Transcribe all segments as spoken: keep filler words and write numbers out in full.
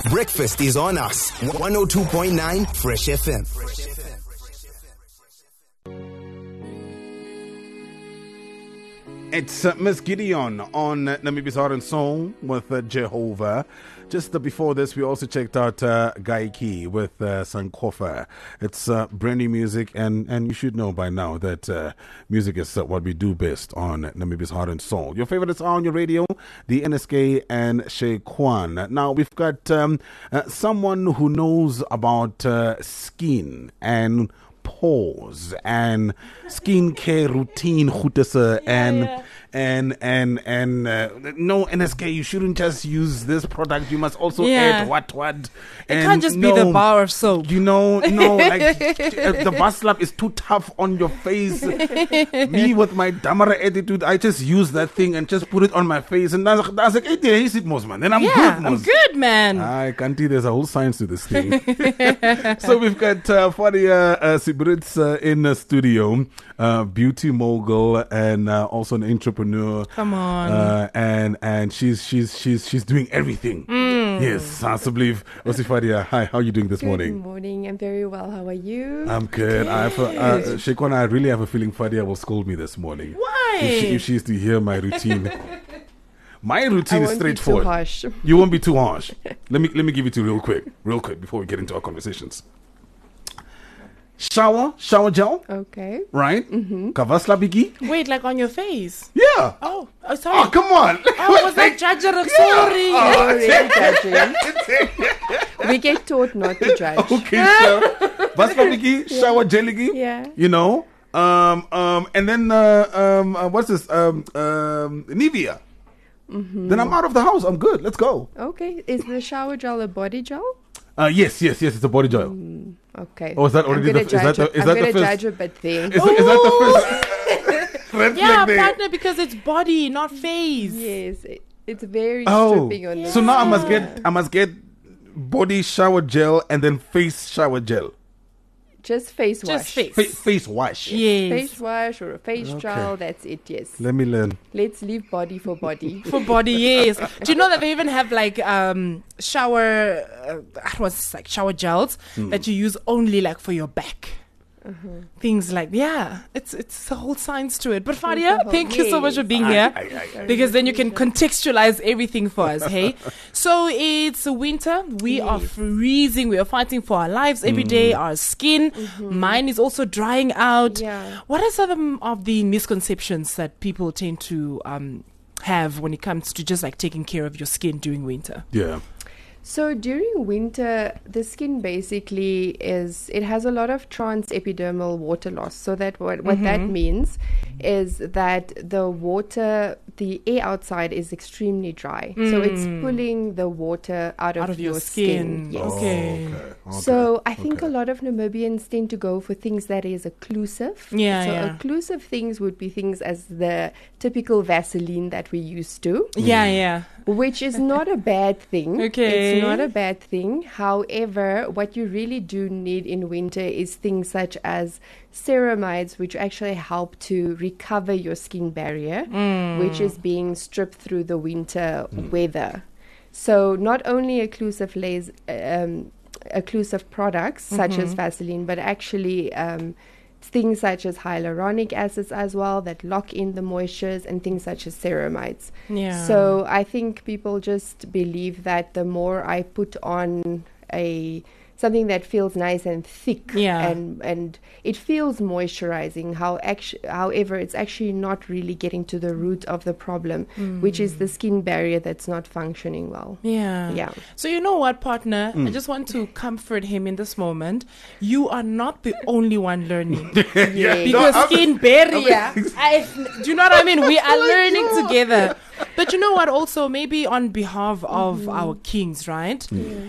Breakfast is on us. one oh two point nine Fresh F M. It's uh, Miss Gideon on uh, Namibi's Heart and Soul with uh, Jehovah. Just uh, before this, we also checked out uh, Gaiki with uh, Sankofa. It's uh, brand new music, and, and you should know by now that uh, music is uh, what we do best on Namibi's Heart and Soul. Your favorites are on your radio, the N S K and Shay Kwan. Now, we've got um, uh, someone who knows about uh, skin and pores and skincare routine, yeah, and yeah. and and and uh, no, N S K, you shouldn't just use this product. You must also yeah. add what what. It and can't just no, be the bar of soap. You know, no, like the baslap is too tough on your face. Me with my damara attitude, I just use that thing and just put it on my face, and I was like, hey, he's it, most man. Then I'm yeah, good, I'm good, man. I can't see. There's a whole science to this thing. So we've got uh, Fadia uh, Sibritz uh, in the studio, uh, beauty mogul and uh, also an entrepreneur. Come on, uh, and and she's she's she's she's doing everything. Mm. Yes, I believe. Osi Fadia, hi, how are you doing this good morning? Good morning. I'm very well. How are you? I'm good. good. I have a, uh, Shekwana, I really have a feeling Fadia will scold me this morning. Why? If she, if she is to hear my routine. My routine I is won't straightforward. Be too harsh. You won't be too harsh. let me let me give it to you real quick, real quick before we get into our conversations. Shower, shower gel. Okay. Right? Mm-hmm. Kavasla bigi. Wait, like on your face? Yeah. Oh, oh sorry. Oh, come on. Oh, was that judger? Sorry. Yeah. Oh, judging. We get taught not to judge. Okay, so Vasla bigi, shower geligi. Yeah. You know. Um. Um. And then uh, um. Uh, what's this? Um. Um. Nivea. Mm-hmm. Then I'm out of the house. I'm good. Let's go. Okay. Is the shower gel a body gel? Uh, yes, yes, yes. It's a body gel. Mm, okay. Oh, is that already I'm the? Is that the? Is I'm that gonna the first? judge a bit there. Is, is that the first? red yeah, flag there? partner, because it's body, not face. Yes, it, it's very Oh, stripping on the so now I must get I must get body shower gel and then face shower gel. Just face wash. Just face. Fa- face wash. Yes. Face wash or a face Okay. gel. That's it. Yes. Let me learn. Let's leave body for body. For body, yes. Do you know that they even have like um shower, uh, what was this, like shower gels Mm. that you use only like for your back. Uh-huh. Things like yeah, it's it's a whole science to it. But It's a Fadia, whole- thank you so much for being Aye, here. aye, aye, aye. Because then you can contextualize everything for us, hey? So it's winter. We are Yes. freezing. We are fighting for our lives every day. Our skin, mine is also drying out. Yeah. What are some of the misconceptions that people tend to um, have when it comes to just like taking care of your skin during winter? Yeah. So during winter, the skin basically is, it has a lot of transepidermal water loss. So that what, what that means is that the water, the air outside is extremely dry. So it's pulling the water out of, Out of your skin. skin. Yes. Okay. Oh, okay. okay. So I think okay. a lot of Namibians tend to go for things that is occlusive. Yeah, So yeah. occlusive things would be things as the typical Vaseline that we used to. Yeah, yeah. Which is not a bad thing. Okay. It's not a bad thing. However, what you really do need in winter is things such as ceramides, which actually help to recover your skin barrier, which is being stripped through the winter weather. So not only occlusive layers, um, occlusive products such as Vaseline, but actually um, things such as hyaluronic acids as well that lock in the moistures, and things such as ceramides. Yeah. So I think people just believe that the more I put on a something that feels nice and thick, Yeah. and and it feels moisturizing. How actu- however, it's actually not really getting to the root of the problem, which is the skin barrier that's not functioning well. Yeah. Yeah. So you know what, partner? I just want to comfort him in this moment. You are not the only one learning. Yeah. Because I'm- skin barrier, I, do you know what I mean? We are learning together. But you know what? Also, maybe on behalf of our kings, right?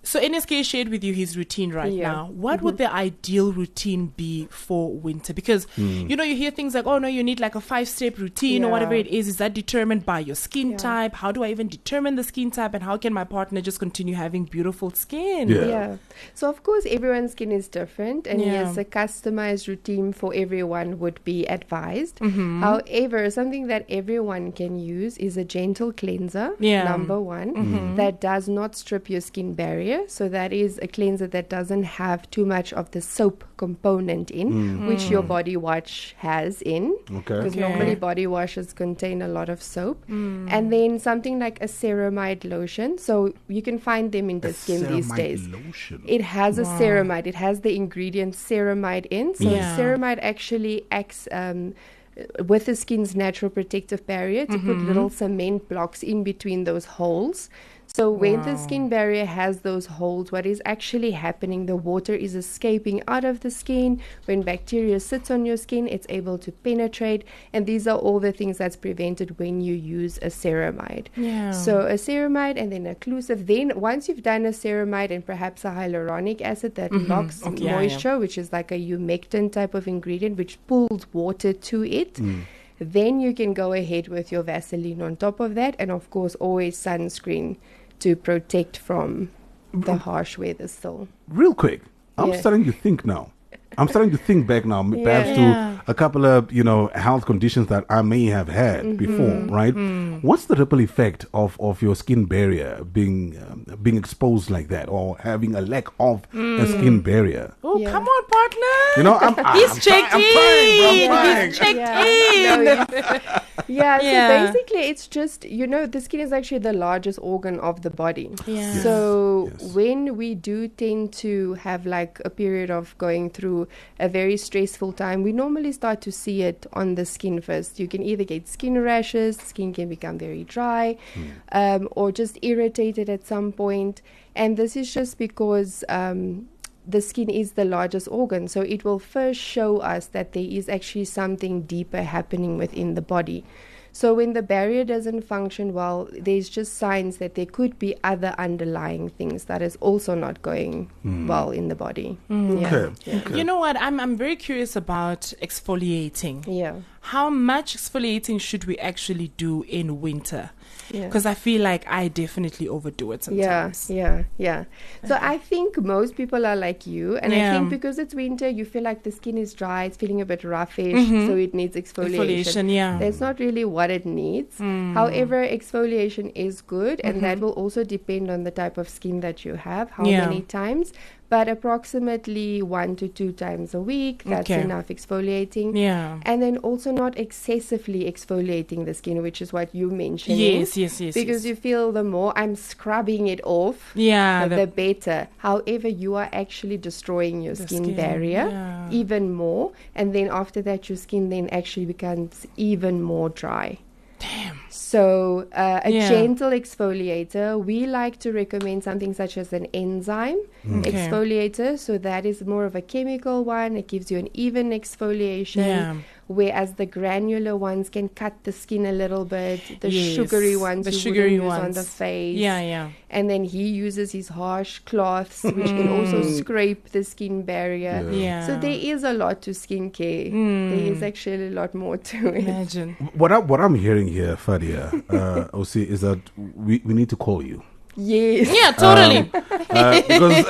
So N S K shared with you his routine right Yeah. now. What would the ideal routine be for winter? Because you know, you hear things like, oh no, you need like a five step routine or whatever Yeah. it is. Is that determined by your skin Yeah. type? How do I even determine the skin type, and how can my partner just continue having beautiful skin? Yeah. Yeah. So of course everyone's skin is different, and Yeah. yes, a customized routine for everyone would be advised. Mm-hmm. However, something that everyone can use is a gentle cleanser. Yeah. Number one, Mm-hmm. that does not strip your skin barrier. So that is a cleanser that doesn't have too much of the soap component in, which your body wash has in. Okay. Because Okay. normally body washes contain a lot of soap. And then something like a ceramide lotion. So you can find them in Diskin these Ceramide days. lotion. It has a ceramide. It has the ingredient ceramide in. So Yeah. ceramide actually acts um, with the skin's natural protective barrier to put little cement blocks in between those holes. So when the skin barrier has those holes, what is actually happening, the water is escaping out of the skin. When bacteria sits on your skin, it's able to penetrate. And these are all the things that's prevented when you use a ceramide. Yeah. So a ceramide and then occlusive. Then once you've done a ceramide and perhaps a hyaluronic acid that locks Okay, yeah, moisture, which is like a humectant type of ingredient, which pulls water to it. Then you can go ahead with your Vaseline on top of that, and of course always sunscreen to protect from the harsh weather still. Real quick, I'm Yeah. starting to think now. I'm starting to think back now, m- perhaps Yeah. to a couple of, you know, health conditions that I may have had Mm-hmm. before, right? What's the ripple effect of, of your skin barrier being um, being exposed like that, or having a lack of a skin barrier? Oh, Yeah. come on, partner. You know, I'm, He's I'm checked trying, I'm trying, bro, I'm in. trying. He's checked Yeah. in. No, it's- yeah, Yeah. so basically it's just, you know, the skin is actually the largest organ of the body. Yeah. So Yes. when we do tend to have like a period of going through a very stressful time, we normally start to see it on the skin first. You can either get skin rashes, skin can become very dry, um, or just irritated at some point. And this is just because um, the skin is the largest organ. So it will first show us that there is actually something deeper happening within the body. So when the barrier doesn't function well, there's just signs that there could be other underlying things that is also not going well in the body. Yeah. Okay. Yeah. You know what? I'm I'm very curious about exfoliating. Yeah. How much exfoliating should we actually do in winter? Yeah. Because I feel like I definitely overdo it Yeah, sometimes. yeah, yeah. So I think most people are like you, and I Yeah. think because it's winter, you feel like the skin is dry, it's feeling a bit roughish, so it needs exfoliation. Exfoliation, yeah. That's not really what it needs. However, exfoliation is good, and that will also depend on the type of skin that you have, how Yeah. many times. But approximately one to two times a week, that's Okay. enough exfoliating. Yeah. And then also not excessively exfoliating the skin, which is what you mentioned. Yes, yes, yes. Because yes. you feel the more I'm scrubbing it off, Yeah, the, the- better. However, you are actually destroying your The skin, skin, barrier yeah. even more. And then after that, your skin then actually becomes even more dry. Damn. So, uh, a Yeah. gentle exfoliator, we like to recommend something such as an enzyme Okay. exfoliator. So, that is more of a chemical one. It gives you an even exfoliation. Yeah. Whereas the granular ones can cut the skin a little bit. The Yes, sugary ones, the you sugary wouldn't use on ones. the face. Yeah, yeah. And then he uses his harsh cloths, which can also scrape the skin barrier. Yeah. Yeah. So there is a lot to skincare. There is actually a lot more to it. Imagine. What, I, what I'm hearing here, Fadia, uh, Osi, is that we, we need to call you. Yes. Yeah, totally. Uh, because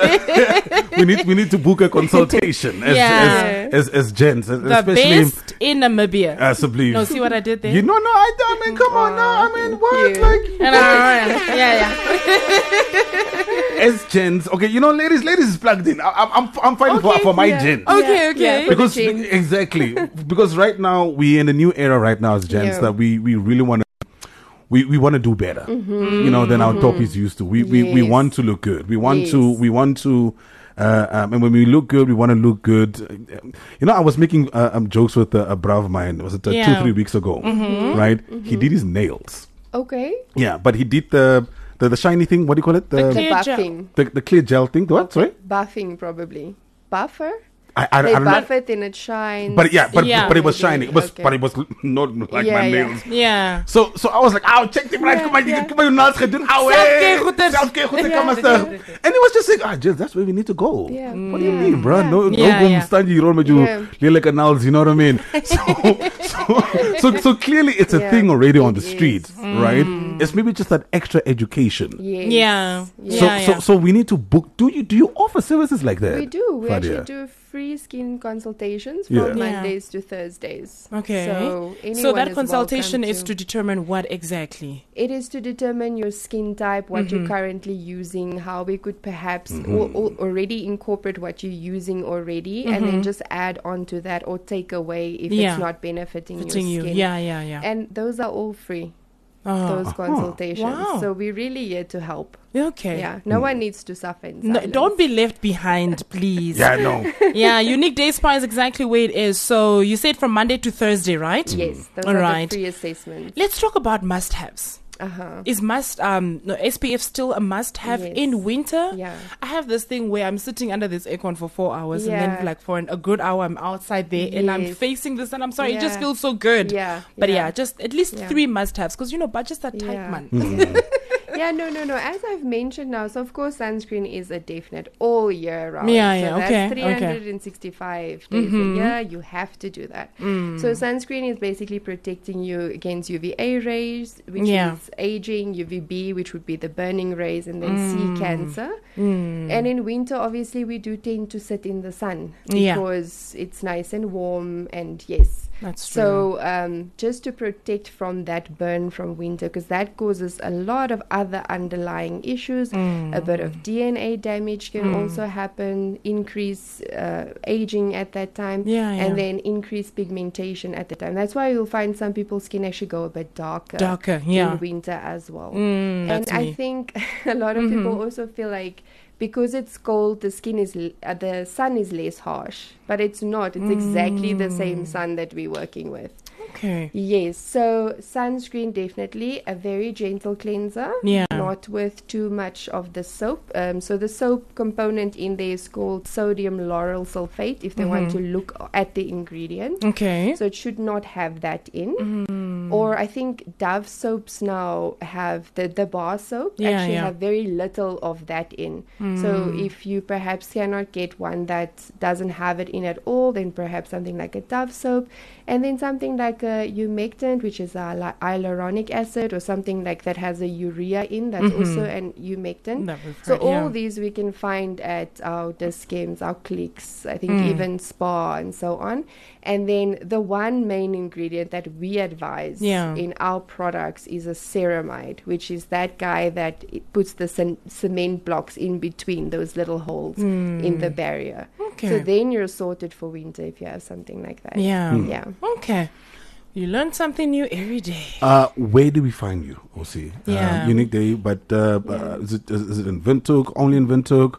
we need we need to book a consultation as Yeah. as, as, as gents, the especially best in Namibia. as a believe. No, see what I did there? You know, no, I, I mean, come on, no, I mean, what, you. like, And I- yeah, yeah. as gents, okay, you know, ladies, ladies is plugged in. I, I'm I'm I'm fighting for Okay, for my yeah. gent. Okay, Yeah, okay. yeah, for the Because gents. exactly, because right now we in a new era right now as gents Yeah. that we we really want to. We, we want to do better, you know, than our toppies used to. We, we we Yes. want to look good. We want to Yes. we want to, uh, um, and when we look good, we want to look good. You know, I was making uh, um, jokes with a, a bro of mine. Was it uh, two Yeah. three weeks ago? Right? He did his nails. Okay. Yeah, but he did the the, the shiny thing. What do you call it? The The The clear gel. buffing. the, the clear gel thing. What? Sorry, Buffing, probably. Buffer? I I, I They don't know. buff it and it shines. But yeah, but Yeah. but it was Okay, shiny. It was okay. but it was not like Yeah, my yeah. nails. Yeah. So so I was like, "Ow, check the right. Yeah, Kom maar, yeah. kom maar, je nails gaan doen. Ow, Selfcare goeders. Selfcare goeders, Ja. kom maar terug." And he was just saying, ah, Jill, that's where we need to go. Yeah. What do you Yeah. mean, bro? Yeah. No, Yeah, no, yeah. stand you don't you Yeah. like canals. You know what I mean? So, so, so, so clearly, it's a Yeah, thing already on it the is. street, right? It's maybe just that extra education. Yes. Yeah. Yes. So, Yeah, so, yeah. so we need to book. Do you do you offer services like that? We do. We Fadia? actually do free skin consultations from Yeah. Yeah. Mondays to Thursdays. Okay. So, anyone So that is consultation welcome is to determine what exactly. It is to determine your skin type, what Mm-hmm. you're currently using, how we could perhaps Mm-hmm. al- al- already incorporate what you're using already, and then just add on to that or take away if Mm-hmm. Yeah. it's not benefiting Fitting your you. skin. Yeah, yeah, yeah. And those are all free, Oh, those consultations. Wow. So we're really here to help. okay. Yeah, no one needs to suffer in No, silence. don't be left behind, please. Yeah, no. Yeah, Unique Day Spa is exactly where it is. So you said from Monday to Thursday, right? Yes, those All are right. the free assessments. Let's talk about must-haves. Uh-huh. Is must um no, S P F still a must-have Yes. in winter? Yeah. I have this thing where I'm sitting under this aircon for four hours, and Yeah. then like for an, a good hour, I'm outside there and I'm Yes. facing the sun. I'm sorry, it just Yeah. feels so good. Yeah, But yeah, yeah. just at least Yeah. three must-haves because you know budgets are tight, Yeah. man. Yeah, no, no, no. As I've mentioned now, so of course sunscreen is a definite all year round. Yeah, so yeah, that's okay, three okay. hundred sixty-five days Mhm. a year. You have to do that. Mm. So sunscreen is basically protecting you against U V A rays, which Yeah. is aging, U V B, which would be the burning rays, and then Mm. C cancer. Mm. And in winter, obviously, we do tend to sit in the sun Yeah. because it's nice and warm, and yes. That's true. So um, just to protect from that burn from winter, because that causes a lot of other underlying issues. Mm. A bit of D N A damage can also happen, increase uh, aging at that time, Yeah, yeah. and then increase pigmentation at the time. That's why you'll find some people's skin actually go a bit darker, Darker, yeah. in winter as well. Mm, and that's I me. think a lot of people also feel like because it's cold, the skin is l- uh, the sun is less harsh, but it's not. It's exactly the same sun that we're working with. Okay. Yes, so sunscreen definitely a very gentle cleanser. Yeah. Not with too much of the soap. Um, so the soap component in there is called sodium lauryl sulfate. If they want to look at the ingredient, Okay. so it should not have that in. Mm. Or I think Dove soaps now have the the bar soap Yeah, actually yeah. have very little of that in. So if you perhaps cannot get one that doesn't have it in at all, then perhaps something like a Dove soap, and then something like a humectant, which is a li- hyaluronic acid, or something like that has a urea in. That's also an humectant. That we've So heard, all yeah. these we can find at our Diskems, our Clicks, I think Mm. even Spa and so on. And then the one main ingredient that we advise Yeah. in our products is a ceramide, which is that guy that it puts the cem- cement blocks in between those little holes in the barrier. Hmm. Okay. So then you're sorted for winter if you have something like that. Yeah. Yeah. Okay. You learn something new every day. Uh, where do we find you, O C? Yeah. Uh, Unique Day, but uh, uh, is it is, is it in Windhoek? Only in Windhoek?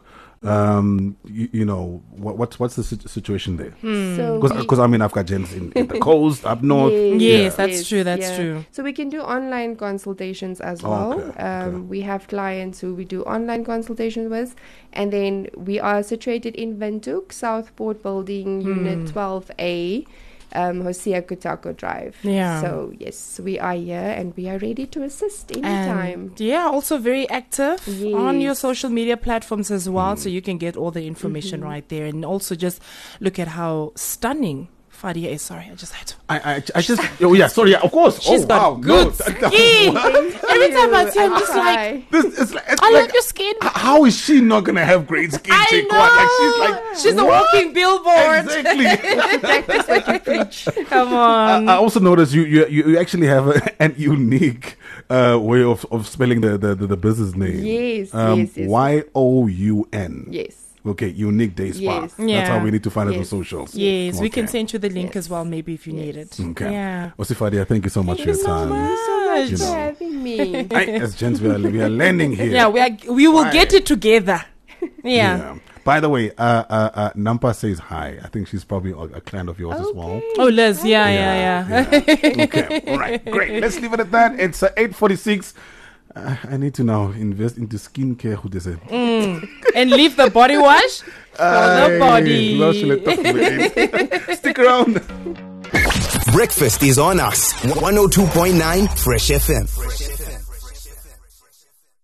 Um, you, you know what, what's what's the sit- situation there? So we- Because I mean I've got gems in, in the coast, up north. Yes, that's true, that's true. So we can do online consultations as well. Okay, um, okay. We have clients who we do online consultations with, and then we are situated in Windhoek, Southport Building, Hmm. Unit twelve A. Um, Hosea Kutako Drive. Yeah. So yes, we are here and we are ready to assist anytime. And yeah, also very active on your Yes. social media platforms as well, so you can get all the information right there, and also just look at how stunning Fadia is. Sorry, I just had to. I, I I just oh yeah sorry yeah of course She's oh got wow good no, that- that- skin. Every time I see her, I'm I just like, try. this is like, it's I like love your skin. h- how is she not gonna have great skin? I Chick? know. What? Like she's like She's a what? walking billboard. Exactly. Practice what you preach. Come I, on. I also noticed you you you you actually have a, an unique uh, way of, of spelling the, the, the, the business name. Yes, um, yes, yes. Y O U N. Yes. Okay, Unique Day Spa. Yes. That's Yeah. how we need to find it on Yes. socials. Yes, we can Okay. send you the link Yes. as well, maybe if you need Yes. it. Okay. Yeah. Osifadia, thank you so much Thank for your you so time. much. Thank You you for know. having me. Hey, as gents, we are, we are landing here. Yeah, we are. We will Right. get it together. Yeah. By the way, uh, uh, uh, Nampa says hi. I think she's probably a, a client of yours as well. Oh, Liz. Yeah, yeah, yeah. yeah. Okay. All right. Great. Let's leave it at that. It's uh, eight forty-six. Uh, I need to now invest into skincare. Who does it? And leave the body wash for the body. Stick around. Breakfast is on us. one oh two point nine Fresh F M.